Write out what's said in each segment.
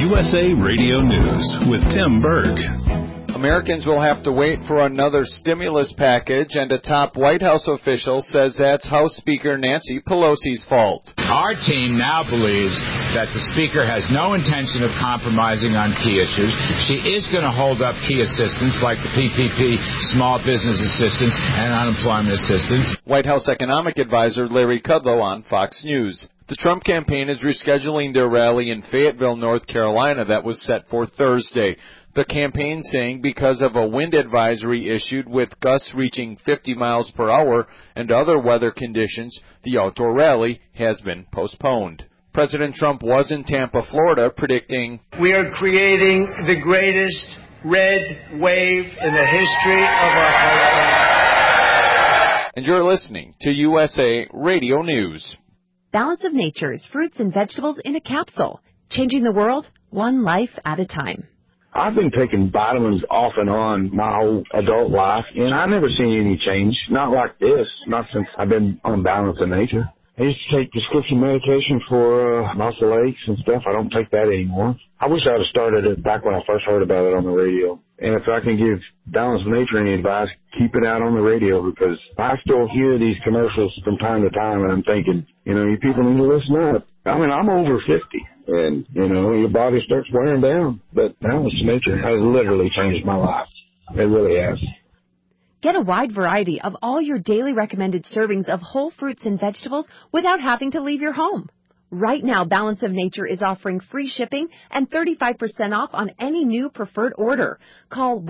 USA Radio News with Tim Berg. Americans will have to wait for another stimulus package, and a top White House official says that's House Speaker Nancy Pelosi's fault. Our team now believes that the Speaker has no intention of compromising on key issues. She is going to hold up key assistance like the PPP, small business assistance, and unemployment assistance. White House economic advisor Larry Kudlow on Fox News. The Trump campaign is rescheduling their rally in Fayetteville, North Carolina that was set for Thursday. The campaign saying because of a wind advisory issued with gusts reaching 50 miles per hour and other weather conditions, the outdoor rally has been postponed. President Trump was in Tampa, Florida, predicting, "We are creating the greatest red wave in the history of our country." And you're listening to USA Radio News. Balance of Nature's fruits and vegetables in a capsule, changing the world one life at a time. I've been taking vitamins off and on my whole adult life, and I've never seen any change. Not like this, not since I've been on Balance of Nature. I used to take prescription medication for muscle aches and stuff. I don't take that anymore. I wish I would have started it back when I first heard about it on the radio. And if I can give Balance of Nature any advice, keep it out on the radio, because I still hear these commercials from time to time, and I'm thinking, you people need to listen up. I mean, I'm over 50, and, your body starts wearing down. But Balance of Nature has literally changed my life. It really has. Get a wide variety of all your daily recommended servings of whole fruits and vegetables without having to leave your home. Right now, Balance of Nature is offering free shipping and 35% off on any new preferred order. Call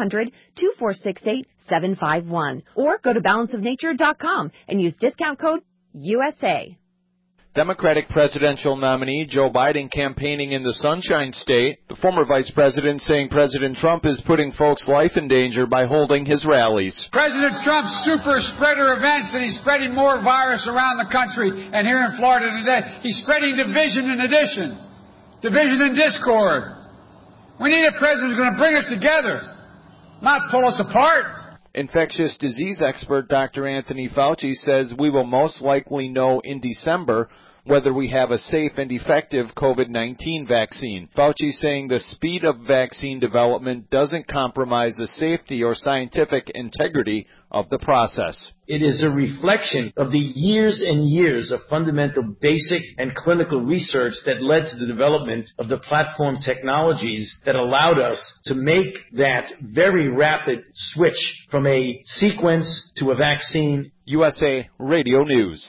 1-800-246-8751 or go to balanceofnature.com and use discount code USA. Democratic presidential nominee Joe Biden campaigning in the Sunshine State. The former vice president saying President Trump is putting folks' life in danger by holding his rallies. President Trump's super spreader events, and he's spreading more virus around the country. And here in Florida today, he's spreading division and addition, division and discord. We need a president who's going to bring us together, not pull us apart. Infectious disease expert Dr. Anthony Fauci says we will most likely know in December whether we have a safe and effective COVID-19 vaccine. Fauci saying the speed of vaccine development doesn't compromise the safety or scientific integrity of the process. It is a reflection of the years and years of fundamental basic and clinical research that led to the development of the platform technologies that allowed us to make that very rapid switch from a sequence to a vaccine. USA Radio News.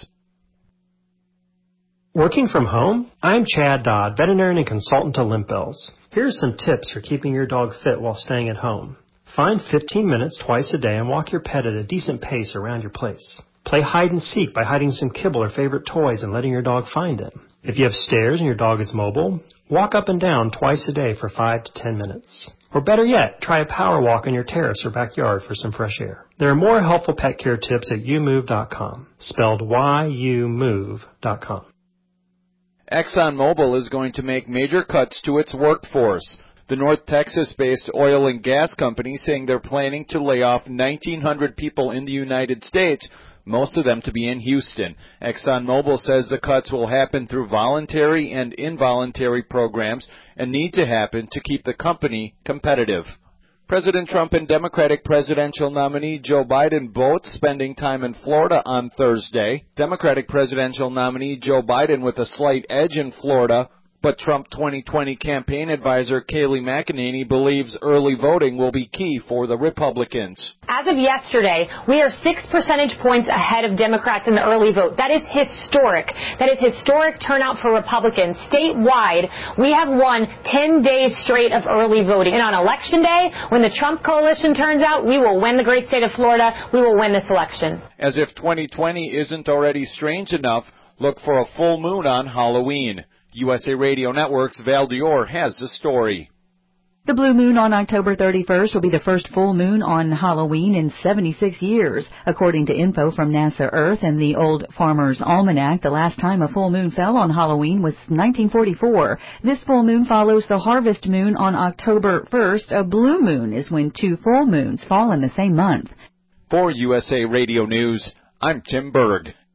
Working from home? I'm Chad Dodd, veterinarian and consultant to Limp Bells. Here are some tips for keeping your dog fit while staying at home. Find 15 minutes twice a day and walk your pet at a decent pace around your place. Play hide and seek by hiding some kibble or favorite toys and letting your dog find them. If you have stairs and your dog is mobile, walk up and down twice a day for 5 to 10 minutes. Or better yet, try a power walk on your terrace or backyard for some fresh air. There are more helpful pet care tips at youmove.com, spelled YOUMOVE.com. ExxonMobil is going to make major cuts to its workforce. The North Texas-based oil and gas company saying they're planning to lay off 1,900 people in the United States, most of them to be in Houston. ExxonMobil says the cuts will happen through voluntary and involuntary programs and need to happen to keep the company competitive. President Trump and Democratic presidential nominee Joe Biden both spending time in Florida on Thursday. Democratic presidential nominee Joe Biden with a slight edge in Florida, but Trump 2020 campaign advisor Kayleigh McEnany believes early voting will be key for the Republicans. As of yesterday, we are 6 percentage points ahead of Democrats in the early vote. That is historic. That is historic turnout for Republicans. Statewide, we have won 10 days straight of early voting. And on Election Day, when the Trump coalition turns out, we will win the great state of Florida. We will win this election. As if 2020 isn't already strange enough, look for a full moon on Halloween. USA Radio Network's Val Dior has the story. The blue moon on October 31st will be the first full moon on Halloween in 76 years. According to info from NASA Earth and the Old Farmer's Almanac, the last time a full moon fell on Halloween was 1944. This full moon follows the harvest moon on October 1st. A blue moon is when 2 full moons fall in the same month. For USA Radio News, I'm Tim Berg.